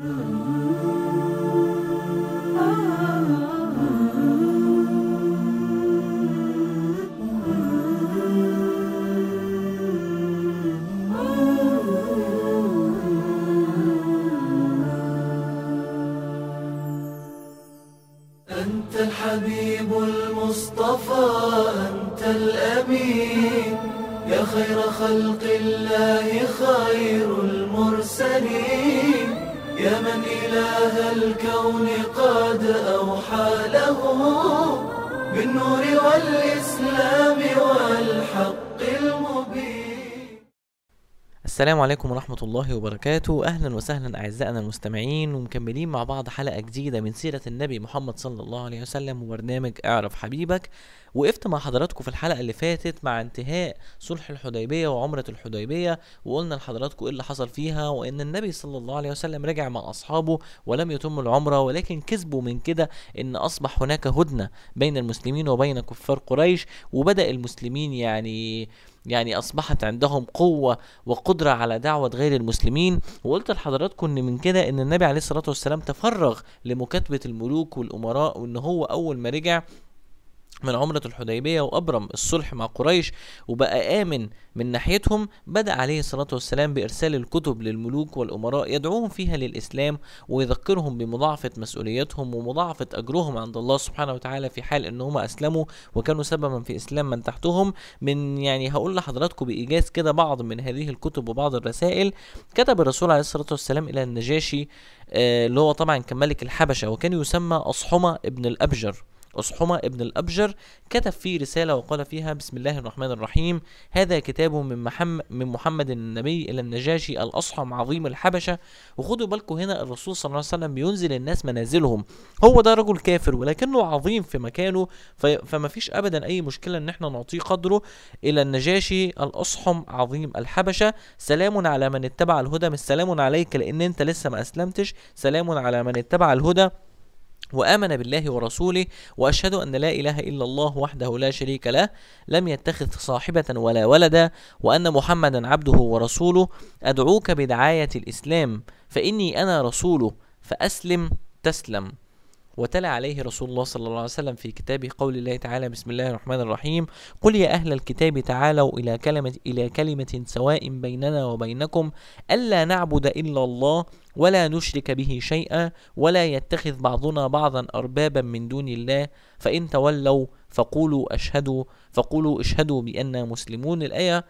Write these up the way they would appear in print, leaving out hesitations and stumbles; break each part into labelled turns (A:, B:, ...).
A: أنت الحبيب المصطفى، أنت الأمين، يا خير خلق الله، خير المرسلين، يا من إله الكون قد أوحى له بالنور والإسلام والحق المبين.
B: السلام عليكم ورحمة الله وبركاته. أهلا وسهلا أعزائنا المستمعين، ومكملين مع بعض حلقة جديدة من سيرة النبي محمد صلى الله عليه وسلم وبرنامج اعرف حبيبك. وقفت مع حضراتكم في الحلقة اللي فاتت مع انتهاء صلح الحديبية وعمرة الحديبية، وقلنا لحضراتكم ايه اللي حصل فيها، وان النبي صلى الله عليه وسلم رجع مع أصحابه ولم يتم العمرة، ولكن كسبوا من كده ان أصبح هناك هدنة بين المسلمين وبين كفار قريش، وبدأ المسلمين يعني أصبحت عندهم قوة وقدرة على دعوة غير المسلمين. وقلت لحضراتكم إن من كده إن النبي عليه الصلاة والسلام تفرغ لمكاتبة الملوك والأمراء، وإن هو أول ما رجع من عمرة الحديبية وأبرم الصلح مع قريش وبقى آمن من ناحيتهم، بدأ عليه الصلاة والسلام بإرسال الكتب للملوك والأمراء يدعوهم فيها للإسلام، ويذكرهم بمضاعفة مسؤوليتهم ومضاعفة أجرهم عند الله سبحانه وتعالى في حال إنهم أسلموا وكانوا سببا في إسلام من تحتهم. هقول لحضراتكم بإيجاز كده بعض من هذه الكتب وبعض الرسائل. كتب الرسول عليه الصلاة والسلام إلى النجاشي، اللي هو طبعا كان ملك الحبشة، وكان يسمى أصحمة ابن الأبجر. أصحمة ابن الأبجر كتب فيه رسالة وقال فيها: بسم الله الرحمن الرحيم، هذا كتاب من محمد النبي إلى النجاشي الأصحم عظيم الحبشة. وخدوا بالكم هنا الرسول صلى الله عليه وسلم بينزل الناس منازلهم، هو ده رجل كافر ولكنه عظيم في مكانه، فما فيش أبدا أي مشكلة إن احنا نعطيه قدره. إلى النجاشي الأصحم عظيم الحبشة، سلام على من اتبع الهدى، مش سلام عليك لأن انت لسه ما أسلمتش، سلام على من اتبع الهدى وآمن بالله ورسوله، وأشهد أن لا إله إلا الله وحده لا شريك له، لم يتخذ صاحبة ولا ولدا، وأن محمدا عبده ورسوله، أدعوك بدعاية الإسلام فإني أنا رسوله فأسلم تسلم. وتلا عليه رسول الله صلى الله عليه وسلم في كتابه قول الله تعالى: بسم الله الرحمن الرحيم، قل يا أهل الكتاب تعالوا إلى كلمة سواء بيننا وبينكم ألا نعبد إلا الله ولا نشرك به شيئا ولا يتخذ بعضنا بعضا أربابا من دون الله فإن تولوا فقولوا اشهدوا بأننا مسلمون. الآية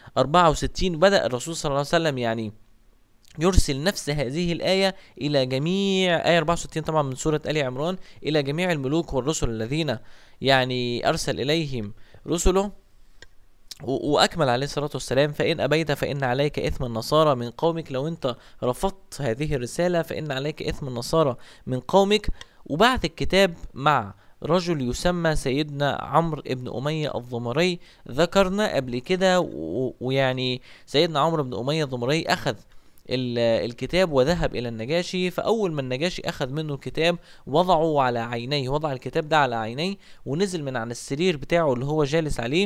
B: 64. بدأ الرسول صلى الله عليه وسلم يرسل نفس هذه الآية إلى جميع، آية 64 طبعا من سورة آل عمران، إلى جميع الملوك والرسل الذين أرسل إليهم رسله. وأكمل عليه الصلاة والسلام: فإن أبيت فإن عليك إثم النصارى من قومك، لو أنت رفضت هذه الرسالة فإن عليك إثم النصارى من قومك. وبعث الكتاب مع رجل يسمى سيدنا عمرو ابن أمية الضمري، ذكرنا قبل كده، سيدنا عمرو ابن أمية الضمري أخذ الكتاب وذهب إلى النجاشي. فأول ما النجاشي أخذ منه الكتاب وضع الكتاب ده على عينيه، ونزل من عن السرير بتاعه اللي هو جالس عليه،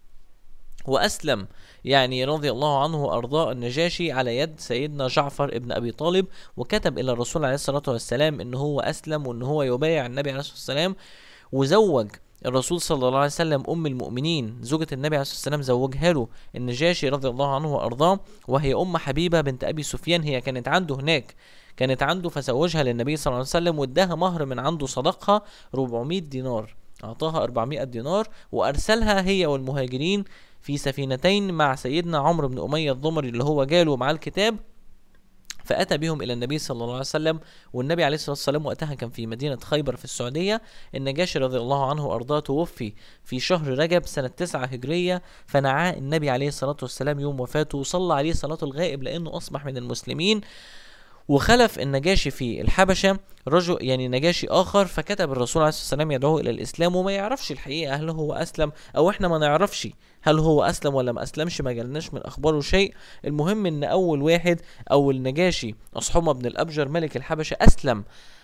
B: وأسلم رضي الله عنه وأرضاه النجاشي على يد سيدنا جعفر ابن أبي طالب. وكتب إلى الرسول عليه الصلاة والسلام إن هو أسلم وإن هو يبايع النبي عليه الصلاة والسلام. وزوج الرسول صلى الله عليه وسلم أم المؤمنين زوجة النبي عليه الصلاة والسلام، زوجها له النجاشي رضي الله عنه وأرضاه، وهي أم حبيبة بنت أبي سفيان. هي كانت عنده هناك، فزوجها للنبي صلى الله عليه وسلم، واداها مهر من عنده، صدقها 400 دينار، أعطاها 400 دينار، وأرسلها هي والمهاجرين في سفينتين مع سيدنا عمرو بن أمية الضمري اللي هو جاله مع الكتاب، فأتى بهم إلى النبي صلى الله عليه وسلم. والنبي عليه الصلاة والسلام وقتها كان في مدينة خيبر في السعودية. النجاشي رضي الله عنه وأرضاه توفي في شهر رجب سنة 9 هجرية، فنعاه النبي عليه الصلاة والسلام يوم وفاته وصلى عليه صلاة الغائب لأنه أصبح من المسلمين. وخلف النجاشي في الحبشة رجل نجاشي آخر، فكتب الرسول عليه الصلاة والسلام يدعوه إلى الإسلام، وما يعرفش الحقيقة هل هو أسلم أو إحنا ما نعرفش هل هو أسلم ولا ما أسلمش، ما جالناش من أخباره شيء. المهم إن أول نجاشي أصحمة بن الأبجر ملك الحبشة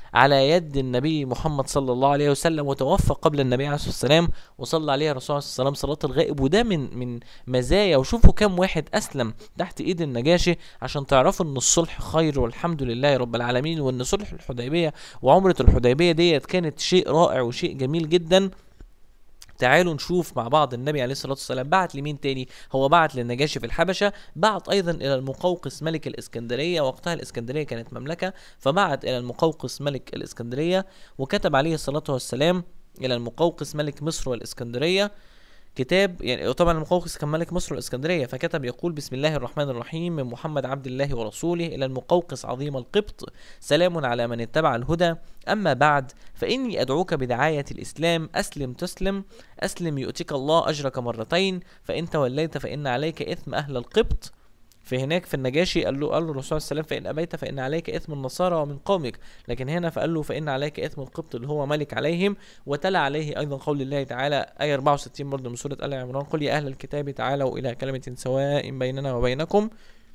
B: على يد النبي محمد صلى الله عليه وسلم، وتوفى قبل النبي عليه الصلاة والسلام، وصلى عليه الرسول عليه الصلاة والسلام صلاة الغائب. وده من مزايا. وشوفوا كم واحد أسلم تحت إيد النجاشي، عشان تعرفوا إن الصلح خير والحمد لله رب العالمين، وإن صلح الحديبية وعمرة الحديبية ديت كانت شيء رائع وشيء جميل جدا. تعالوا نشوف مع بعض. النبي عليه الصلاة والسلام بعت لمين تاني؟ هو بعت للنجاشي في الحبشة، بعت أيضا إلى المقوقس ملك الإسكندرية، وقتها الإسكندرية كانت مملكة، فبعت إلى المقوقس ملك الإسكندرية، وكتب عليه الصلاة والسلام إلى المقوقس ملك مصر والإسكندرية كتاب. يعني طبعا المقوقس كان ملك مصر والإسكندرية، فكتب يقول: بسم الله الرحمن الرحيم، من محمد عبد الله ورسوله إلى المقوقس عظيم القبط، سلام على من اتبع الهدى، أما بعد، فإني أدعوك بدعاية الإسلام، أسلم تسلم، أسلم يؤتك الله أجرك مرتين، فإن توليت فإن عليك إثم أهل القبط. فهناك في النجاشي قال له الرسول صلى الله عليه وسلم: فإن أبيت فإن عليك إثم النصارى ومن قومك، لكن هنا فقال له: فإن عليك إثم القبط اللي هو ملك عليهم. وتلا عليه أيضا قول الله تعالى آية 64 برضه من سورة آل عمران: قل يا أهل الكتاب تعالوا إلى كلمة سواء بيننا وبينكم،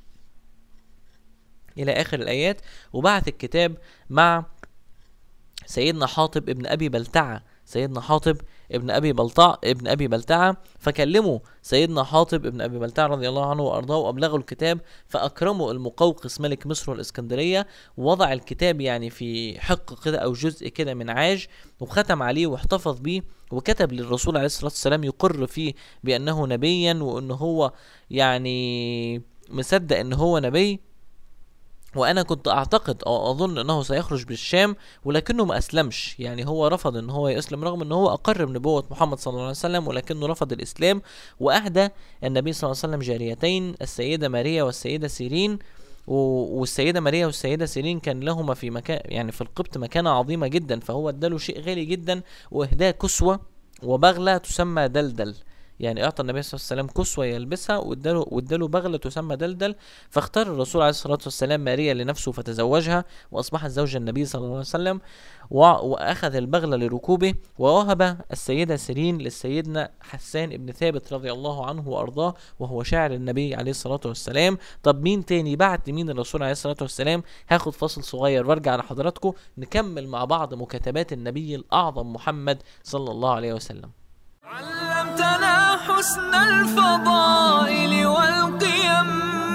B: إلى آخر الآيات. وبعث الكتاب مع سيدنا حاطب ابن أبي بلتعة، سيدنا حاطب ابن أبي بلتعة، فكلموا سيدنا حاطب ابن أبي بلتعة رضي الله عنه وأرضاه، وأبلغوا الكتاب، فأكرموا المقوقس ملك مصر والإسكندرية، ووضع الكتاب يعني في حق كده أو جزء كده من عاج، وختم عليه واحتفظ بيه، وكتب للرسول عليه الصلاة والسلام يقر فيه بأنه نبيا، وأنه هو يعني مصدق أنه هو نبي. وانا كنت اعتقد او اظن انه سيخرج بالشام، ولكنه ما اسلمش. يعني هو رفض ان هو يسلم، رغم ان هو اقر بنبوة محمد صلى الله عليه وسلم، ولكنه رفض الاسلام. واهدى النبي صلى الله عليه وسلم جاريتين، السيدة ماريا والسيدة سيرين. والسيدة ماريا والسيدة سيرين كان لهما في مكان، يعني في القبط، مكانة عظيمة جدا، فهو اداله شيء غالي جدا، واهداه كسوة وبغلة تسمى دلدل. يعني اعطى النبي صلى الله عليه وسلم كسوة يلبسها، واداله بغلة تسمى دلدل. فاختار الرسول عليه الصلاة والسلام ماريا لنفسه فتزوجها، واصبحت زوج النبي صلى الله عليه وسلم، واخذ البغلة لركوبه. ووهب السيدة سيرين للسيدنا حسان ابن ثابت رضي الله عنه وارضاه، وهو شاعر النبي عليه الصلاة والسلام. طب مين تاني بعت لمين الرسول عليه الصلاة والسلام؟ هاخد فاصل صغير وارجع لحضراتكم نكمل مع بعض مكاتبات النبي الاعظم محمد صلى الله عليه وسلم.
A: علمتنا حسن الفضائل والقيم،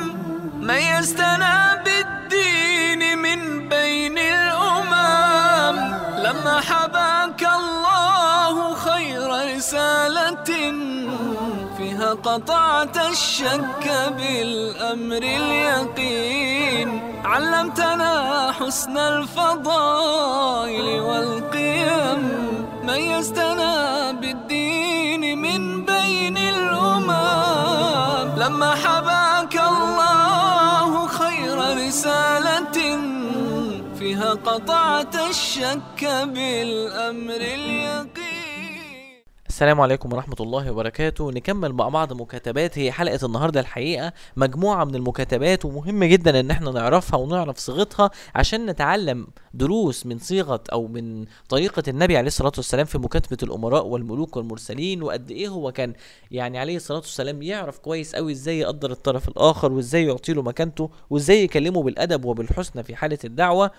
A: ميزتنا بالدين من بين الأمم، لما حباك الله خير رسالة، فيها قطعت الشك بالأمر اليقين. علمتنا حسن الفضائل والقيم، ميزتنا بالدين من بين الأمم، لما حباك الله خير رسالة، فيها قطعت الشك بالأمر اليقين.
B: السلام عليكم ورحمة الله وبركاته. نكمل مع بعض مكاتبات. هي حلقة النهاردة الحقيقة مجموعة من المكاتبات، ومهم جدا ان احنا نعرفها ونعرف صيغتها، عشان نتعلم دروس من صيغة او من طريقة النبي عليه الصلاة والسلام في مكاتبة الامراء والملوك والمرسلين، وقد ايه هو كان يعني عليه الصلاة والسلام يعرف كويس قوي ازاي يقدر الطرف الاخر، وازاي يعطيله مكانته، وازاي يكلمه بالادب وبالحسنى في حالة الدعوة.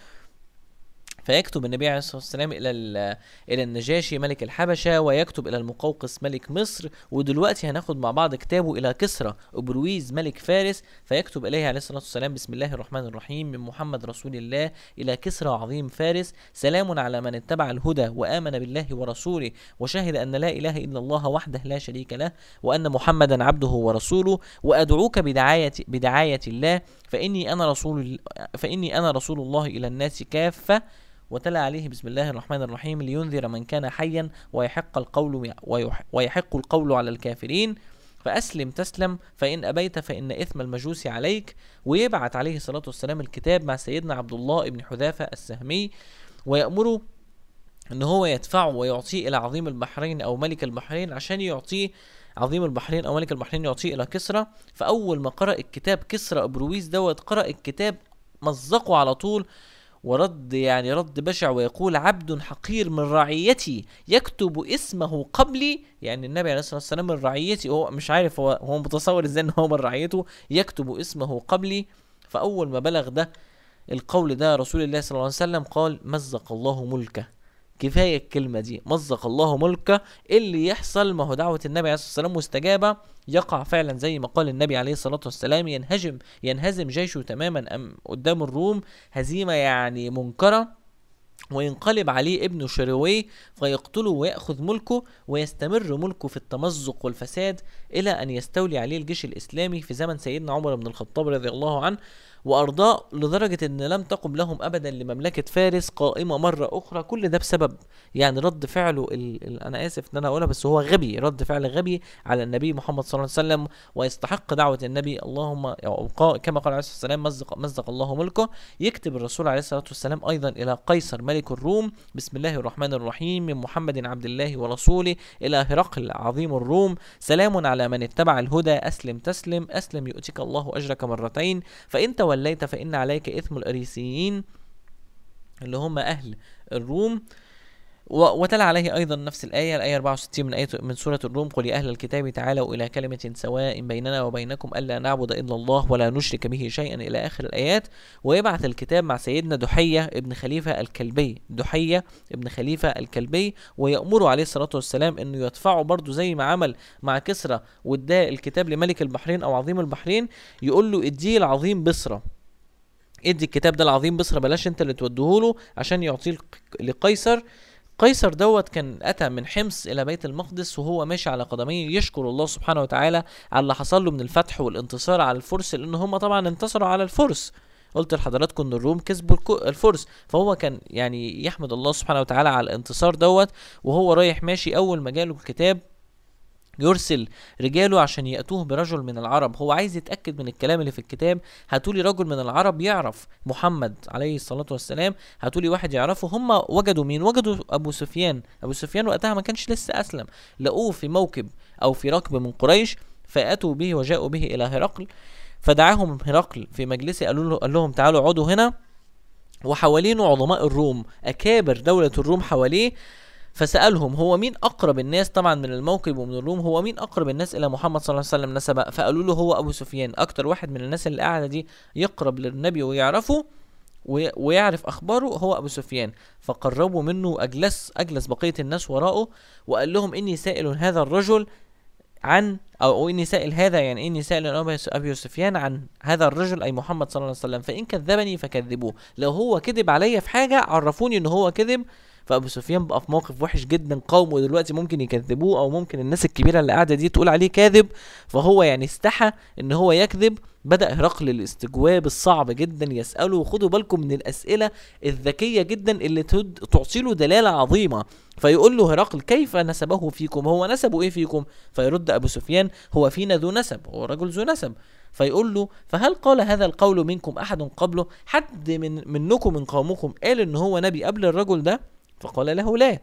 B: فيكتب النبي عليه الصلاة والسلام إلى النجاشي ملك الحبشة، ويكتب إلى المقوقس ملك مصر. ودلوقتي هناخد مع بعض كتابه إلى كسرى أبرويز ملك فارس، فيكتب إليه عليه الصلاة والسلام: بسم الله الرحمن الرحيم، من محمد رسول الله إلى كسرى عظيم فارس، سلام على من اتبع الهدى وآمن بالله ورسوله، وشهد أن لا إله إلا الله وحده لا شريك له، وأن محمدا عبده ورسوله، وأدعوك بدعاية الله، فإني أنا رسول الله إلى الناس كافة. وتلا عليه: بسم الله الرحمن الرحيم، لينذر من كان حيا ويحق القول على الكافرين، فأسلم تسلم، فإن أبيت فإن إثم المجوس عليك. ويبعت عليه الصلاة والسلام الكتاب مع سيدنا عبد الله ابن حذافة السهمي، ويأمره ان هو يدفعه ويعطيه الى عظيم البحرين او ملك البحرين، عشان يعطيه عظيم البحرين او ملك البحرين يعطيه الى كسرى. فاول ما قرأ الكتاب كسرى أبرويز دوت، قرأ الكتاب مزقه على طول، ورد يعني رد بشع، ويقول: عبد حقير من رعيتي يكتب اسمه قبلي. يعني النبي عليه الصلاة والسلام من رعيتي، هو مش عارف، هو متصور ازاي ان هو من رعيته، يكتب اسمه قبلي. فاول ما بلغ ده القول ده رسول الله صلى الله عليه وسلم قال مزق الله ملكه. كفاية الكلمة دي، مزق الله ملكه. اللي يحصل ما هو دعوة النبي عليه الصلاة والسلام مستجابة، يقع فعلا زي ما قال النبي عليه الصلاة والسلام، ينهزم جيشه تماما قدام الروم هزيمة يعني منكرة، وينقلب عليه ابن شرويه فيقتله ويأخذ ملكه، ويستمر ملكه في التمزق والفساد إلى أن يستولي عليه الجيش الإسلامي في زمن سيدنا عمر بن الخطاب رضي الله عنه وأرضاه، لدرجة أن لم تقم لهم أبدا لمملكة فارس قائمة مرة أخرى. كل ده بسبب يعني رد فعله أنا آسف أن أنا أقولها، بس هو غبي، رد فعل غبي على النبي محمد صلى الله عليه وسلم، ويستحق دعوة النبي اللهم كما قال عليه الصلاة والسلام مزق الله ملكه. يكتب الرسول عليه الصلاة والسلام أيضا إلى قيصر ملك الروم: بسم الله الرحمن الرحيم، من محمد عبد الله ورسوله إلى هرقل عظيم الروم، سلام على من اتبع الهدى، أسلم تسلم، أسلم يؤتك الله أجرك مرتين، فإن توليت فإن عليك إثم الأريسيين اللي هم أهل الروم. وتلا عليه أيضا نفس الآية 64 من سورة الروم: قل يا أهل الكتاب تعالوا إلى كلمة سواء بيننا وبينكم ألا نعبد إلا الله ولا نشرك به شيئا إلى آخر الآيات. ويبعث الكتاب مع سيدنا دحية ابن خليفة الكلبي، ويأمره عليه الصلاة والسلام أنه يدفعه برضو زي ما عمل مع كسرى واداه الكتاب لملك البحرين أو عظيم البحرين، يقول له اديه العظيم بصرة، ادي الكتاب ده العظيم بصرة، بلاش انت اللي توديهوله عشان يعطيه لقيصر. قيصر دوت كان أتى من حمص إلى بيت المقدس وهو ماشي على قدميه يشكر الله سبحانه وتعالى على اللي حصل له من الفتح والانتصار على الفرس، لأن هم طبعا انتصروا على الفرس. قلت لحضراتكم ان الروم كسبوا الفرس، فهو كان يعني يحمد الله سبحانه وتعالى على الانتصار دوت. وهو رايح ماشي، أول ما جاله الكتاب يرسل رجاله عشان يأتوه برجل من العرب. هو عايز يتأكد من الكلام اللي في الكتاب، هاتولي رجل من العرب يعرف محمد عليه الصلاة والسلام، هاتولي واحد يعرفه. هم وجدوا مين؟ وجدوا أبو سفيان وقتها ما كانش لسه أسلم، لقوه في موكب أو في ركب من قريش، فأتوا به وجاءوا به إلى هرقل، فدعاهم هرقل في مجلسه، قال لهم تعالوا اقعدوا هنا، وحوالينه عظماء الروم، أكابر دولة الروم حواليه. فسألهم هو مين أقرب الناس، طبعا من الموكب ومن الروم، هو مين أقرب الناس إلى محمد صلى الله عليه وسلم نسبا؟ فقالوا له هو أبو سفيان، أكتر واحد من الناس اللي قاعدة دي يقرب للنبي ويعرفه ويعرف أخباره هو أبو سفيان. فقربوا منه، أجلس بقية الناس وراءه، وقال لهم إني سائل هذا الرجل عن إني سائل أبي سفيان عن هذا الرجل أي محمد صلى الله عليه وسلم، فإن كذبني فكذبوه، لو هو كذب عليا في حاجة عرفوني إن هو كذب. فأبو سفيان بقى في موقف وحش جدا، قومه دلوقتي ممكن يكذبوه أو ممكن الناس الكبيرة اللي قاعدة دي تقول عليه كاذب، فهو يعني استحى إن هو يكذب. بدأ هرقل الاستجواب الصعب جدا يسأله، وخدوا بالكم من الأسئلة الذكية جدا اللي تعطي له دلالة عظيمة. فيقول له هرقل كيف نسبه فيكم، هو نسبه إيه فيكم؟ فيرد أبو سفيان هو فينا ذو نسب، هو رجل ذو نسب. فيقول له فهل قال هذا القول منكم أحد قبله، حد منكم من قومكم قال إن هو نبي قبل الرجل ده؟ فقال له لا.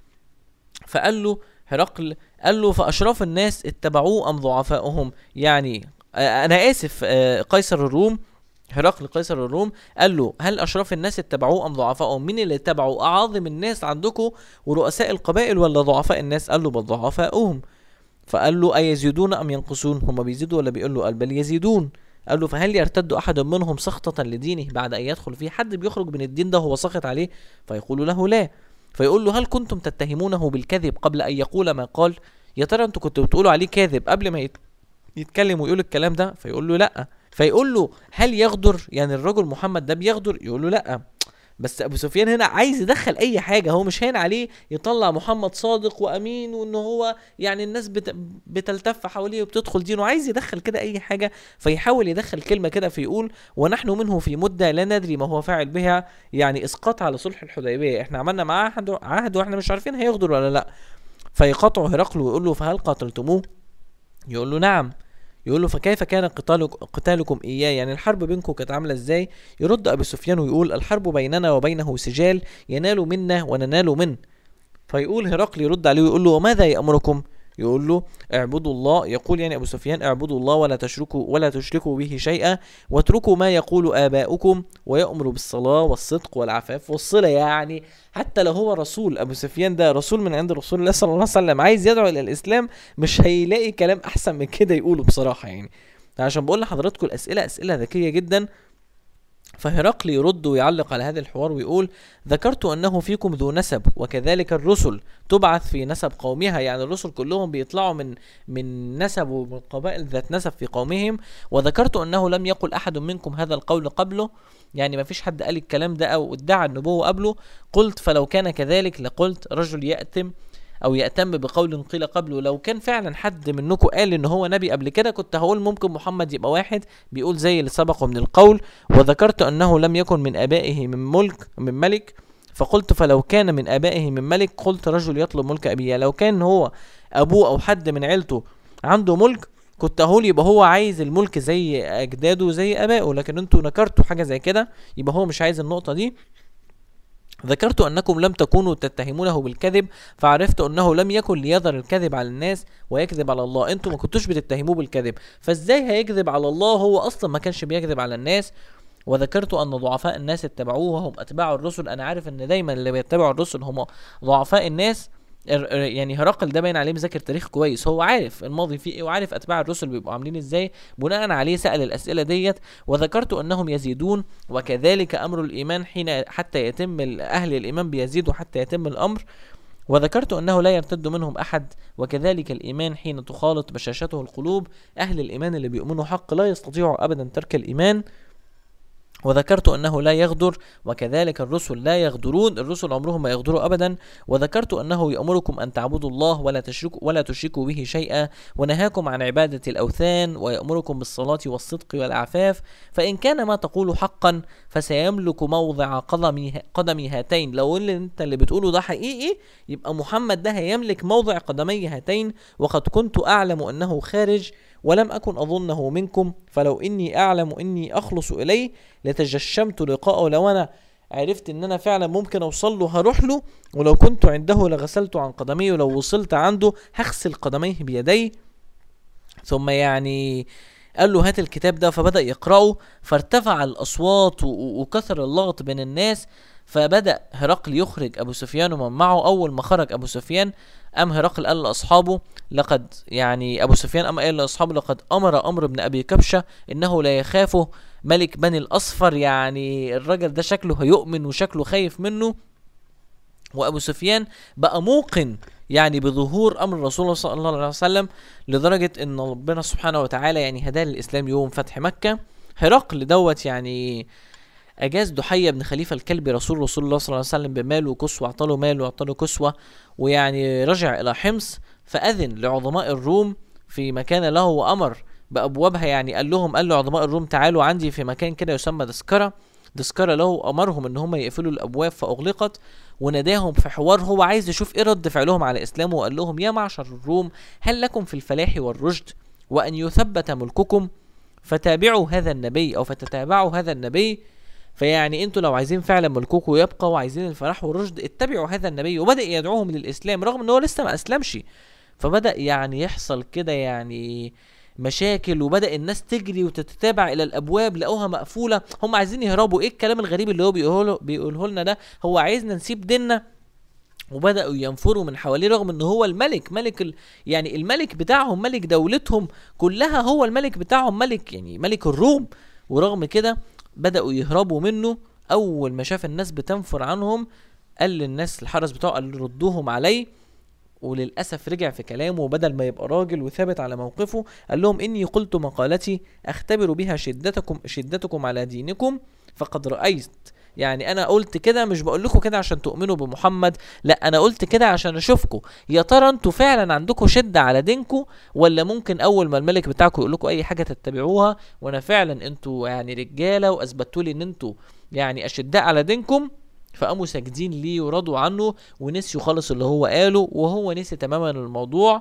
B: فقال له هرقل، قال له فأشراف الناس اتبعوه أم ضعفاؤهم؟ يعني أنا آسف، قيصر الروم، هرقل قيصر الروم قال له هل أشراف الناس اتبعوه أم ضعفاؤهم؟ مين اللي اتبعوا، أعاظم الناس عندكم ورؤساء القبائل ولا ضعفاء الناس؟ قال له بل ضعفاؤهم. فقال له أيزيدون أم ينقصون، هم بيزيدوا ولا بيقول له؟ قال بل يزيدون. قال له فهل يرتد أحد منهم سخطة لدينه بعد أن يدخل فيه، حد بيخرج من الدين ده هو سخط عليه؟ فيقول له لا. فيقول له هل كنتم تتهمونه بالكذب قبل أن يقول ما قال، يا ترى انتوا كنتوا بتقولوا عليه كاذب قبل ما يتكلم ويقول الكلام ده؟ فيقول له لا. فيقول له هل يغدر، يعني الرجل محمد ده بيغدر؟ يقول له لا. بس ابو سفيان هنا عايز يدخل اي حاجه، هو مش هين عليه يطلع محمد صادق وامين وان هو يعني الناس بتلتف حواليه وبتدخل دينه، عايز يدخل كده اي حاجه. فيحاول يدخل كلمه كده، فيقول ونحن منه في مده لا ندري ما هو فاعل بها، يعني اسقاط على صلح الحديبيه، احنا عملنا معاه عهد واحنا مش عارفين هيغدر ولا لا. فيقاطعه هرقل ويقول له فهل قاتلتموه؟ يقول له نعم. يقول له فكيف كان قتالكم إياه، يعني الحرب بينكم كانت عاملة ازاي؟ يرد أبو سفيان ويقول الحرب بيننا وبينه سجال، ينال منا وننال منه. فيقول هرقل يرد عليه ويقول له وماذا يأمركم؟ يقول له اعبدوا الله، يقول يعني أبو سفيان اعبدوا الله ولا تشركوا به شيئا، واتركوا ما يقول آباؤكم، ويأمر بالصلاة والصدق والعفاف والصلة. يعني حتى لو هو رسول، أبو سفيان ده رسول من عند رسول الله صلى الله عليه وسلم، عايز يدعو إلى الإسلام، مش هيلاقي كلام أحسن من كده يقوله بصراحة. يعني عشان بقول لحضراتكم الأسئلة أسئلة ذكية جدا، فهرقل يرد ويعلق على هذا الحوار ويقول: ذكرت أنه فيكم ذو نسب، وكذلك الرسل تبعث في نسب قومها. يعني الرسل كلهم بيطلعوا من نسب ومن قبائل ذات نسب في قومهم. وذكرت أنه لم يقل أحد منكم هذا القول قبله، يعني ما فيش حد قال الكلام ده أو ادعى النبوة قبله. قلت: فلو كان كذلك لقلت رجل يأتم بقول قيل قبله. لو كان فعلا حد منكم قال ان هو نبي قبل كده كنت هقول ممكن محمد يبقى واحد بيقول زي اللي سبقه من القول. وذكرت انه لم يكن من ابائه من ملك، فقلت: فلو كان من ابائه من ملك قلت رجل يطلب ملك ابيه. لو كان هو ابوه او حد من عيلته عنده ملك كنت هقول يبقى هو عايز الملك زي اجداده زي ابائه، لكن انتوا نكرتوا حاجه زي كده، يبقى هو مش عايز النقطه دي. ذكرت أنكم لم تكونوا تتهمونه بالكذب، فعرفت أنه لم يكن ليظهر الكذب على الناس ويكذب على الله. أنتم ما كنتوش بتتهموه بالكذب، فإزاي هيكذب على الله؟ هو أصلا ما كانش بيكذب على الناس. وذكرت أن ضعفاء الناس اتبعوه وهم أتباع الرسل. أنا عارف أن دايما اللي بيتبعوا الرسل هم ضعفاء الناس. يعني هرقل ده باين عليه مذاكر تاريخ كويس، هو عارف الماضي فيه ايه وعارف اتباع الرسل بيبقوا عاملين ازاي، بناء عليه سأل الاسئله ديت. وذكرت انهم يزيدون، وكذلك امر الايمان حتى يتم اهل الايمان بيزيدوا حتى يتم الامر. وذكرت انه لا يرتد منهم احد، وكذلك الايمان حين تخالط بشاشته القلوب. اهل الايمان اللي بيؤمنوا حق لا يستطيعوا ابدا ترك الايمان. وذكرت أنه لا يغدر، وكذلك الرسل لا يغدرون، الرسل عمرهم ما يغدروا أبدا. وذكرت أنه يأمركم أن تعبدوا الله ولا تشركوا به شيئا، ونهاكم عن عبادة الأوثان، ويأمركم بالصلاة والصدق والعفاف. فإن كان ما تقول حقا فسيملك موضع قدمي هاتين. لو اللي انت اللي بتقوله ده حقيقي يبقى محمد ده هيملك موضع قدمي هاتين. وقد كنت أعلم أنه خارج ولم أكن أظنه منكم، فلو إني أعلم إني أخلص إليه لتجشمت لقاءه. لو أنا عرفت إن أنا فعلا ممكن أوصل له هروح له، ولو كنت عنده لغسلت عن قدميه، ولو وصلت عنده هغسل قدميه بيدي. ثم يعني قال له هات الكتاب ده، فبدأ يقرأه، فارتفع الأصوات وكثر اللغط بين الناس. فبدأ هرقل يخرج أبو سفيان ومن معه. أول ما خرج أبو سفيان أم هرقل قال لأصحابه أبو سفيان قال لأصحابه: لقد أمر بن أبي كبشة إنه لا يخافه ملك بني الأصفر. يعني الرجل ده شكله هيؤمن وشكله خايف منه. وأبو سفيان بقى موقن يعني بظهور أمر الرسول صلى الله عليه وسلم، لدرجة إن ربنا سبحانه وتعالى يعني هداه للإسلام يوم فتح مكة. هرقل دوت يعني أجاز دحية بن خليفة الكلبي رسول الله صلى الله عليه وسلم بماله وكسوة، اعطاله مال واعطاله كسوة، ويعني رجع إلى حمص. فأذن لعظماء الروم في مكان له وأمر بأبوابها. يعني قال له عظماء الروم تعالوا عندي في مكان كده يسمى دسكرة له. أمرهم إن هم يقفلوا الأبواب فأغلقت، وناداهم في حوار هو عايز يشوف إيه رد فعلهم على إسلامه. وقال لهم: يا معشر الروم، هل لكم في الفلاح والرشد وأن يثبت ملككم فتتابعوا هذا النبي. فيعني انتوا لو عايزين فعلا ملككم يبقى وعايزين الفلاح والرشد اتبعوا هذا النبي. وبدأ يدعوهم للإسلام رغم ان هو لسه ما أسلمش. فبدأ يعني يحصل كده يعني مشاكل، وبدأ الناس تجري وتتتابع إلى الأبواب، لقوها مقفولة. هم عايزين يهربوا. ايه الكلام الغريب اللي هو بيقوله لنا ده؟ هو عايزنا نسيب ديننا. وبدأوا ينفروا من حواليه رغم ان هو يعني الملك بتاعهم، ملك دولتهم كلها، هو الملك بتاعهم، ملك الروم. ورغم كده بدأوا يهربوا منه. أول ما شاف الناس بتنفر عنهم قال للناس الحرس بتاعه قال ردوهم علي. وللأسف رجع في كلامه، وبدل ما يبقى راجل وثابت على موقفه قال لهم: إني قلت مقالتي أختبر بها شدتكم على دينكم، فقد رأيت. يعني أنا قلت كده، مش بقول لكم كده عشان تؤمنوا بمحمد، لا، أنا قلت كده عشان أشوفكم يا ترى أنتوا فعلا عندكم شدة على دينكم، ولا ممكن أول ما الملك بتاعكم يقول لكم أي حاجة تتبعوها. وأنا فعلا أنتوا يعني رجالة، وأثبتوا لي إن أنتوا يعني أشداء على دينكم. فقاموا ساجدين ليه ورضوا عنه، ونسيوا خالص اللي هو قاله، وهو نسي تماما الموضوع.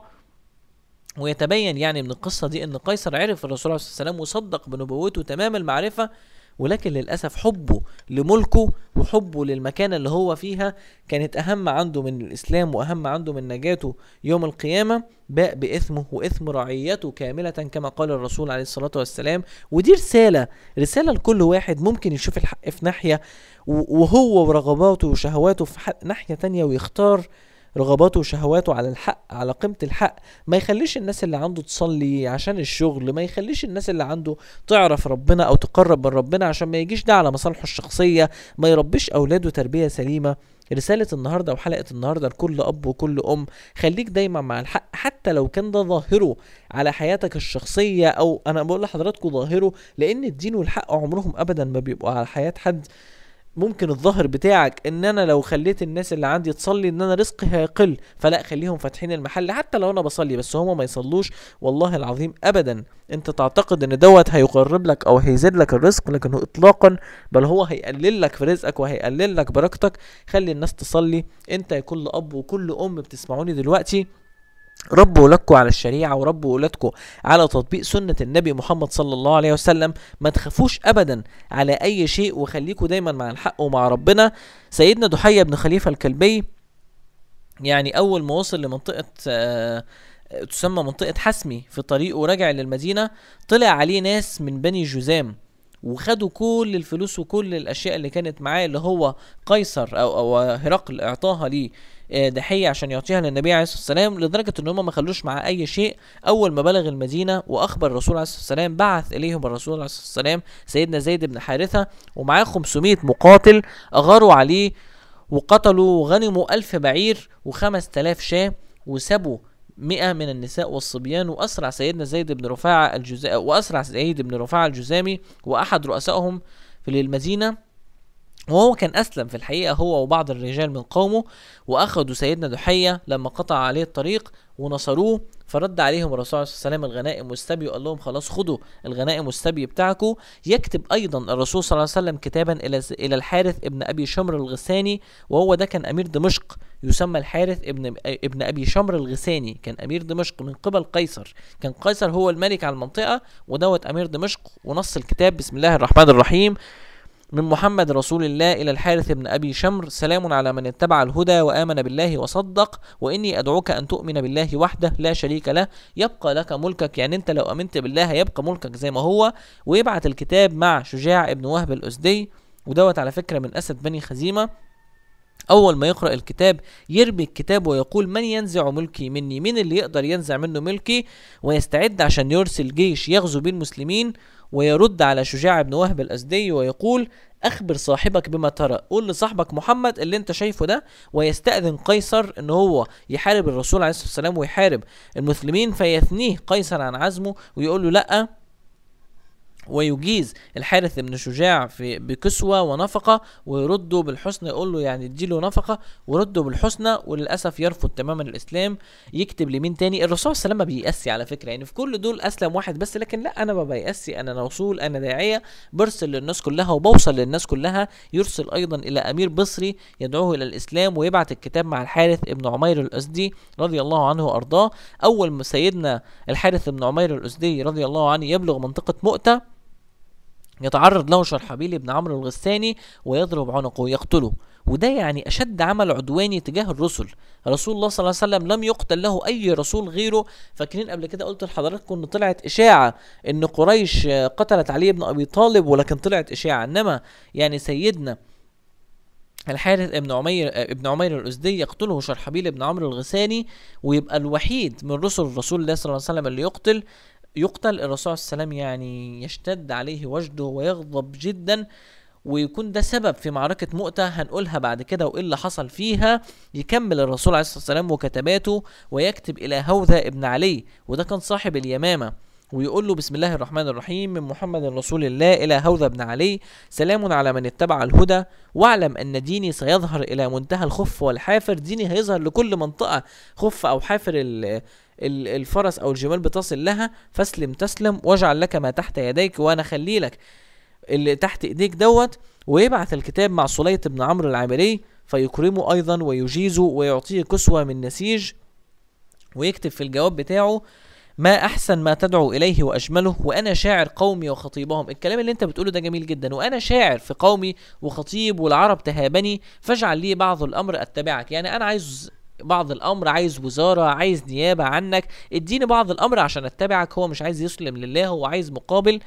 B: ويتبين يعني من القصة دي ان قيصر عرف الرسول عليه الصلاة والسلام وصدق بنبوته تمام المعرفة، ولكن للأسف حبه لملكه وحبه للمكان اللي هو فيها كانت أهم عنده من الإسلام وأهم عنده من نجاته يوم القيامة. باء بإثمه وإثم رعيته كاملة كما قال الرسول عليه الصلاة والسلام. ودي رسالة لكل واحد ممكن يشوف الحق في ناحية، وهو ورغباته وشهواته في ناحية تانية، ويختار رغباته وشهواته على الحق، على قيمة الحق. ما يخليش الناس اللي عنده تصلي عشان الشغل، ما يخليش الناس اللي عنده تعرف ربنا او تقرب من ربنا عشان ما يجيش ده على مصالحه الشخصية. ما يربيش اولاده تربية سليمة. رسالة النهاردة وحلقة النهاردة لكل اب وكل ام، خليك دايما مع الحق حتى لو كان ده ظاهره على حياتك الشخصية، او انا بقول لحضراتكم ظاهره، لان الدين والحق عمرهم ابدا ما بيبقوا على حياة حد. ممكن الظاهر بتاعك ان انا لو خليت الناس اللي عندي تصلي ان انا رزقي هيقل، فلا خليهم فاتحين المحل حتى لو انا بصلي بس هما ما يصلوش. والله العظيم ابدا انت تعتقد ان دوت هيقرب لك او هيزيد لك الرزق، لكنه اطلاقا بل هو هيقلل لك في رزقك وهيقلل لك بركتك. خلي الناس تصلي. انت يا كل اب وكل ام بتسمعوني دلوقتي، ربوا ولادكم على الشريعة وربوا ولادكم على تطبيق سنة النبي محمد صلى الله عليه وسلم. ما تخافوش أبدا على أي شيء، وخليكم دايما مع الحق ومع ربنا. سيدنا دحية بن خليفة الكلبي يعني أول ما وصل لمنطقة تسمى منطقة حسمي في طريقه وراجع للمدينة، طلع عليه ناس من بني جذام وخدوا كل الفلوس وكل الاشياء اللي كانت معاه، اللي هو قيصر او هرقل اعطاها ليه دحية عشان يعطيها للنبي عليه الصلاه والسلام، لدرجه ان هم ما خلوش معاه اي شيء. اول ما بلغ المدينه واخبر الرسول عليه الصلاه والسلام، بعث اليهم الرسول عليه الصلاه والسلام سيدنا زيد بن حارثه ومعاه 500 مقاتل، اغاروا عليه وقتلوا وغنموا 1000 بعير و5000 شاة، وسبوا 100 من النساء والصبيان، وأسرع سيدنا زيد بن رفاعة الجزامي وأحد رؤسائهم في المدينة، وهو كان أسلم في الحقيقة هو وبعض الرجال من قومه. وأخذوا سيدنا دحية لما قطع عليه الطريق ونصروه، فرد عليهم الرسول صلى الله عليه وسلم الغنائم والسبي، وقال لهم خلاص خدوا الغنائم والسبي بتاعكم. يكتب أيضا الرسول صلى الله عليه وسلم كتابا إلى الحارث ابن أبي شمر الغساني، وهو ده كان أمير دمشق، يسمى الحارث ابن أبي شمر الغساني، كان أمير دمشق من قبل قيصر. كان قيصر هو الملك على المنطقة ودوت أمير دمشق. ونص الكتاب بسم الله الرحمن الرحيم: من محمد رسول الله إلى الحارث بن أبي شمر، سلام على من اتبع الهدى وآمن بالله وصدق، وإني أدعوك أن تؤمن بالله وحده لا شريك له، يبقى لك ملكك. يعني أنت لو أمنت بالله هيبقى ملكك زي ما هو. ويبعت الكتاب مع شجاع ابن وهب الأسدي، ودوت على فكرة من أسد بني خزيمة. أول ما يقرأ الكتاب يرمي الكتاب ويقول: من ينزع ملكي مني؟ من اللي يقدر ينزع منه ملكي؟ ويستعد عشان يرسل جيش يغزو بين المسلمين. ويرد على شجاع بن وهب الأسدي ويقول: أخبر صاحبك بما ترى، قول لصاحبك محمد اللي انت شايفه ده. ويستأذن قيصر ان هو يحارب الرسول عليه الصلاة والسلام ويحارب المسلمين، فيثنيه قيصر عن عزمه ويقول له لأ، ويجيز الحارث بن شجاع بكسوة ونفقة، ويرده بالحسنى، يقول له يعني اديله نفقة ورده بالحسنى. وللأسف يرفض تماما الإسلام. يكتب لمين تاني؟ الرسول صلى الله عليه وسلم ما بيأسي على فكرة، يعني في كل دول أسلم واحد بس، لكن لا أنا ما بيأسي، أنا رسول، أنا داعية، برسل للناس كلها وبوصل للناس كلها. يرسل أيضا إلى أمير بصري يدعوه إلى الإسلام، ويبعت الكتاب مع الحارث ابن عمير الأسدي رضي الله عنه وأرضاه. أول ما سيدنا الحارث ابن عمير الأسدي رضي الله عنه يبلغ منطقة مؤتة، يتعرض له شرحبيل بن عمرو الغساني ويضرب عنقه يقتله. وده يعني أشد عمل عدواني تجاه الرسل. رسول الله صلى الله عليه وسلم لم يقتل له أي رسول غيره. فاكرين قبل كده قلت لحضراتكم إن طلعت إشاعة إن قريش قتلت علي بن أبي طالب، ولكن طلعت إشاعة، إنما يعني سيدنا الحارث ابن عمير الأسدي يقتله شرحبيل بن عمرو الغساني، ويبقى الوحيد من رسل الرسول الله صلى الله عليه وسلم اللي يقتل. الرسول صلى الله عليه وسلم يعني يشتد عليه وجده ويغضب جدا، ويكون ده سبب في معركة مؤتة هنقولها بعد كده وإيه اللي حصل فيها. يكمل الرسول عليه الصلاة والسلام وكتباته ويكتب إلى هوذا ابن علي، وده كان صاحب اليمامة، ويقول له: بسم الله الرحمن الرحيم، من محمد رسول الله إلى هوذا بن علي، سلام على من اتبع الهدى، واعلم أن ديني سيظهر إلى منتهى الخف والحافر. ديني هيظهر لكل منطقة خف أو حافر الفرس أو الجمال بتصل لها، فاسلم تسلم، واجعل لك ما تحت يديك، وأنا خلي لك اللي تحت إيديك دوت. ويبعث الكتاب مع سليط بن عمرو العامري فيكرمه أيضا ويجيزه ويعطيه كسوة من نسيج، ويكتب في الجواب بتاعه: ما أحسن ما تدعو إليه وأجمله، وأنا شاعر قومي وخطيبهم. الكلام اللي أنت بتقوله ده جميل جدا، وأنا شاعر في قومي وخطيب، والعرب تهابني، فاجعل لي بعض الأمر أتبعك. يعني أنا عايز بعض الأمر، عايز وزارة، عايز نيابة عنك، اديني بعض الأمر عشان أتبعك. هو مش عايز يسلم لله، هو عايز مقابل.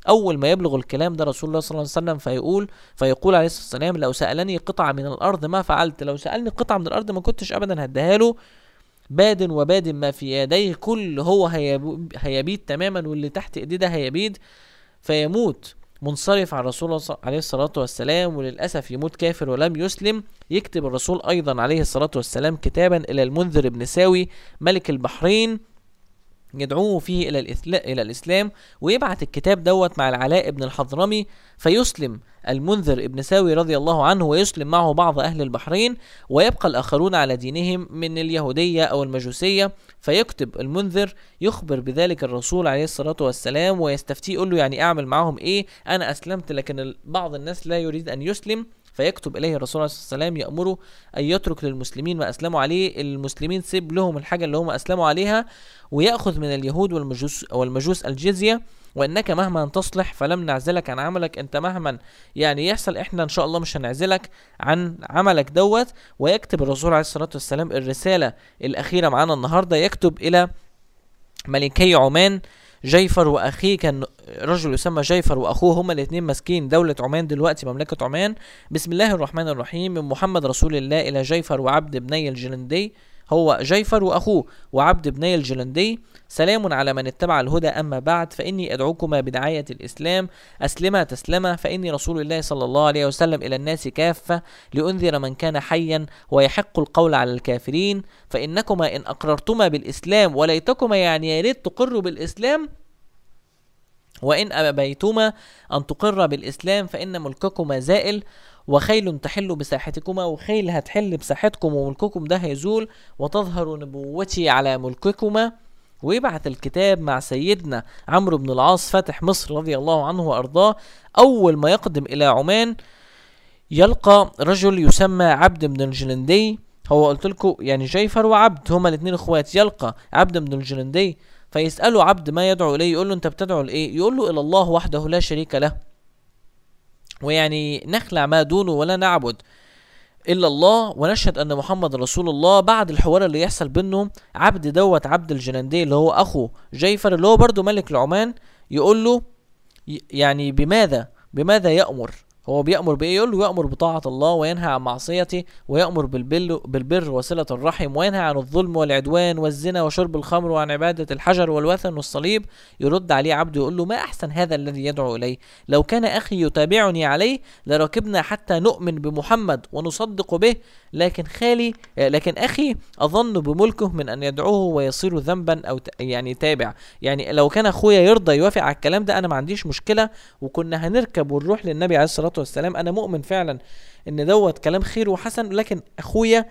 B: اول ما يبلغ الكلام ده رسول الله صلى الله عليه وسلم فيقول عليه الصلاة والسلام: لو سألني قطعة من الارض ما فعلت. لو سألني قطعة من الارض ما كنتش ابدا هديها له. باد وباد ما في يديه، كل هو هيبيد تماما، واللي تحت ايديه ده هيبيد فيموت منصرف على الرسول عليه الصلاة والسلام، وللأسف يموت كافر ولم يسلم. يكتب الرسول أيضا عليه الصلاة والسلام كتابا إلى المنذر بن ساوي ملك البحرين يدعوه فيه إلى الإسلام، ويبعت الكتاب دوت مع العلاء بن الحضرمي، فيسلم المنذر ابن ساوي رضي الله عنه، ويسلم معه بعض أهل البحرين، ويبقى الآخرون على دينهم من اليهودية أو المجوسية. فيكتب المنذر يخبر بذلك الرسول عليه الصلاة والسلام، ويستفتيه يقول له يعني أعمل معهم إيه؟ أنا أسلمت لكن بعض الناس لا يريد أن يسلم. فيكتب إليه الرسول عليه الصلاة والسلام يأمره أن يترك للمسلمين ما أسلموا عليه، المسلمين سيب لهم الحاجة اللي هم أسلموا عليها، ويأخذ من اليهود والمجوس الجزية، وإنك مهما تصلح فلم نعزلك عن عملك. أنت مهما يعني يحصل إحنا إن شاء الله مش هنعزلك عن عملك دوت. ويكتب الرسول عليه الصلاة والسلام الرسالة الأخيرة معانا النهاردة، يكتب إلى ملكي عمان جيفر وأخيه، كان رجل يسمى جيفر وأخوه، هما الاثنين ماسكين دولة عمان دلوقتي، مملكة عمان. بسم الله الرحمن الرحيم، من محمد رسول الله إلى جيفر وعبد بني الجلندي، هو جيفر وأخوه وعبد بني الجلندي، سلام على من اتبع الهدى، أما بعد فإني أدعوكما بدعاية الإسلام، أسلما تسلما، فإني رسول الله صلى الله عليه وسلم إلى الناس كافة لأنذر من كان حيا ويحق القول على الكافرين. فإنكما إن أقررتما بالإسلام، وليتكما يعني يا ريت تقروا بالإسلام، وإن أبيتما أن تقر بالإسلام فإن ملككما زائل، وخيل تحل بساحتكما، وخيل هتحل بساحتكم وملككم ده هيزول، وتظهر نبوتي على ملككما. ويبعث الكتاب مع سيدنا عمرو بن العاص فاتح مصر رضي الله عنه وأرضاه. أول ما يقدم إلى عمان يلقى رجل يسمى عبد بن الجلندي، هو قلت لكم يعني جيفر وعبد هما الاثنين اخوات. يلقى عبد بن الجلندي فيسأله عبد ما يدعو إليه، يقول له أنت بتدعو لإيه؟ يقول له إلى الله وحده لا شريك له، ويعني نخلع ما دونه ولا نعبد إلا الله، ونشهد أن محمد رسول الله. بعد الحوار اللي يحصل بينهم، عبد دوت عبد الجلندي اللي هو أخو جيفر اللي هو برضو ملك العمان، يقول له يعني بماذا يأمر؟ هو بيأمر بإيه؟ يقول له يأمر بطاعة الله وينهى عن معصيته، ويأمر بالبر وصلة الرحم، وينهى عن الظلم والعدوان والزنا وشرب الخمر، وعن عبادة الحجر والوثن والصليب. يرد عليه عبده يقول له ما أحسن هذا الذي يدعو إليه، لو كان أخي يتابعني عليه لركبنا حتى نؤمن بمحمد ونصدق به، لكن أخي أظن بملكه من أن يدعوه ويصير ذنبا أو يعني تابع. يعني لو كان أخويا يرضى يوافق على الكلام ده أنا ما عنديش مشكلة، وكنا هنركب ونروح للنبي عليه الصلاة والسلام. أنا مؤمن فعلا إن دوت كلام خير وحسن، لكن أخويا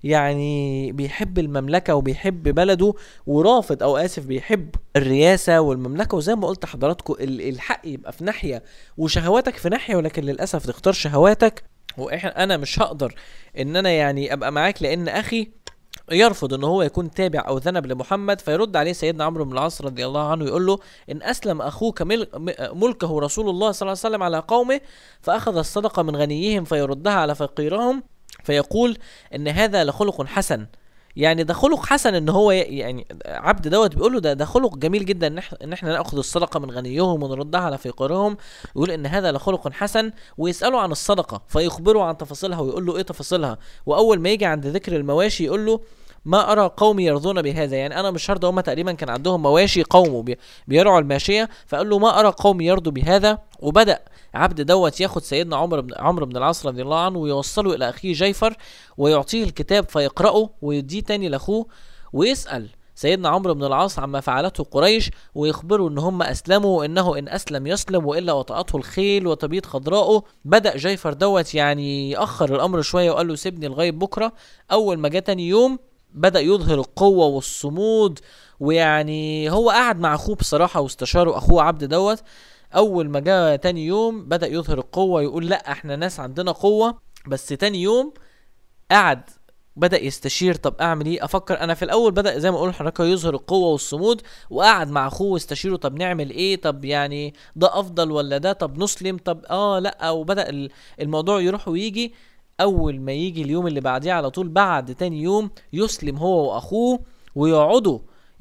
B: يعني بيحب المملكة وبيحب بلده ورافض أو آسف بيحب الرياسة والمملكة، وزي ما قلت حضراتكم الحق يبقى في ناحية وشهواتك في ناحية، ولكن للأسف تختار شهواتك، أنا مش هقدر إن أنا يعني أبقى معاك لأن أخي يرفض ان هو يكون تابع او ذنب لمحمد. فيرد عليه سيدنا عمرو بن العاص رضي الله عنه يقول له ان اسلم اخوك ملكه رسول الله صلى الله عليه وسلم على قومه، فاخذ الصدقه من غنيهم فيردها على فقيرهم، فيقول ان هذا لخلق حسن. يعني ده خلق حسن ان هو يعني عبد دوت بيقول له ده خلق جميل جدا ان احنا ناخذ الصدقه من غنيهم ونردها على فقيرهم، يقول ان هذا لخلق حسن. ويساله عن الصدقه فيخبره عن تفاصيلها ويقول له ايه تفاصيلها، واول ما يجي عند ذكر المواشي يقول له ما ارى قومي يرضون بهذا، يعني انا مش هرضى. هم تقريبا كان عندهم مواشي قومه بيرعوا الماشيه، فقال له ما ارى قومي يرضوا بهذا. وبدا عبد دوت ياخد سيدنا عمرو بن العاص رضي الله عنه ويوصله الى اخيه جيفر ويعطيه الكتاب فيقرأه ويديه تاني لاخوه، ويسأل سيدنا عمرو بن العاص عما فعلته قريش ويخبروا ان هم اسلموا، وانه ان اسلم يسلم والا وطأته الخيل وتبيض خضراؤه. بدأ جيفر دوت يعني يأخر الامر شويه وقال له سيبني لغايه بكره. اول ما جه تاني يوم بدأ يظهر القوة والصمود، ويعني هو قعد مع اخوه بصراحة واستشاره اخوه عبد دوت. اول ما جاء تاني يوم بدأ يظهر القوة، يقول لا احنا ناس عندنا قوة. بس تاني يوم قعد بدأ يستشير طب اعمل ايه، افكر. انا في الاول بدأ زي ما اقول لحضرتك يظهر القوة والصمود، وقعد مع اخوه واستشيره طب نعمل ايه، طب يعني ده افضل ولا ده، طب نسلم، طب لا. وبدأ الموضوع يروح ويجي. اول ما يجي اليوم اللي بعديه على طول بعد تاني يوم يسلم هو واخوه، ويقعدوا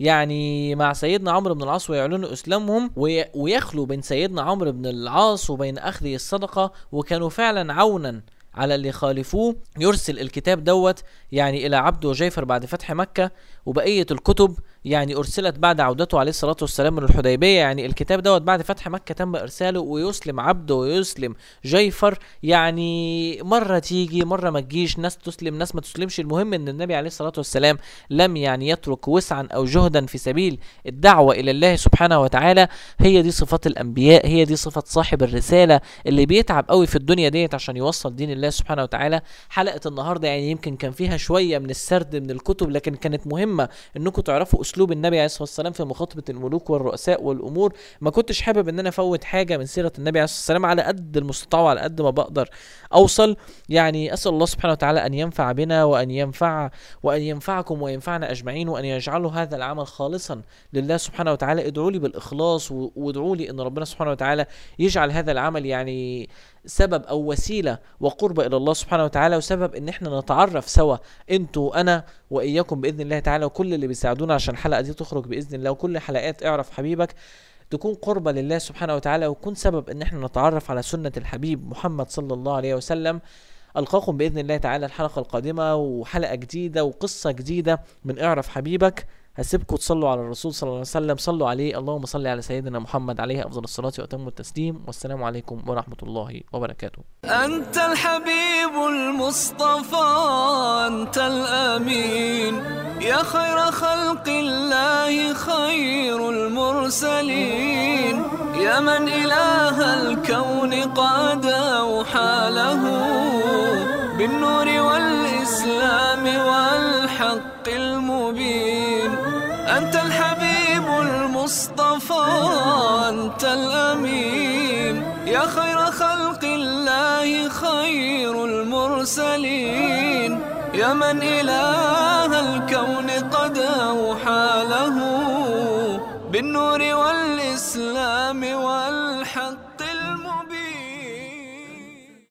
B: يعني مع سيدنا عمرو بن العاص ويعلنوا اسلامهم، ويخلوا بين سيدنا عمرو بن العاص وبين اخذ الصدقة، وكانوا فعلا عونا على اللي خالفوه. يرسل الكتاب دوت يعني الى عبده جيفر بعد فتح مكة، وبقية الكتب يعني ارسلت بعد عودته عليه الصلاة والسلام من الحديبية. يعني الكتاب دوت بعد فتح مكة تم ارساله، ويسلم عبده ويسلم جيفر، يعني مرة تيجي مرة ما تجيش، ناس تسلم ناس ما تسلمش. المهم ان النبي عليه الصلاة والسلام لم يعني يترك وسعا او جهدا في سبيل الدعوة الى الله سبحانه وتعالى. هي دي صفات الانبياء، هي دي صفة صاحب الرسالة اللي بيتعب قوي في الدنيا ديت عشان يوصل دين الله سبحانه وتعالى. حلقة النهاردة يعني يمكن كان فيها شوية من السرد من الكتب، لكن كانت مهمة انكم تعرفوا اسلوب النبي عليه الصلاة والسلام في مخاطبة الملوك والرؤساء والامور. ما كنتش حابب ان انا افوت حاجة من سيرة النبي عليه الصلاة والسلام، على قد المستطاع وعلى قد ما بقدر اوصل. يعني اسأل الله سبحانه وتعالى ان ينفع بنا وان ينفعكم وينفعنا اجمعين، وان يجعلوا هذا العمل خالصا لله سبحانه وتعالى. ادعوا لي بالاخلاص، وادعوا لي ان ربنا سبحانه وتعالى يجعل هذا العمل يعني سبب او وسيله وقربة الى الله سبحانه وتعالى، وسبب ان احنا نتعرف سوا انتوا انا واياكم باذن الله تعالى، وكل اللي بيساعدونا عشان الحلقه دي تخرج باذن الله، وكل حلقات اعرف حبيبك تكون قربة لله سبحانه وتعالى، ويكون سبب ان احنا نتعرف على سنة الحبيب محمد صلى الله عليه وسلم. القاكم باذن الله تعالى الحلقة القادمة، وحلقة جديدة وقصة جديدة من اعرف حبيبك. هسيبكم تصلوا على الرسول صلى الله عليه وسلم، صلوا عليه، اللهم صل على سيدنا محمد عليه افضل الصلاة واتم التسليم، والسلام عليكم ورحمة الله وبركاته.
A: أنت الحبيب المصطفى، أنت الأمين، يا خير خلق الله، خير المرسلين، يا من إله الكون قد أوحى له بالنور والإسلام والحق المبين. أنت الحبيب المصطفى، أنت الأمين، يا خير خلق الله، خير المرسلين، يا من إله الكون قد أوحى له بالنور والإسلام والحق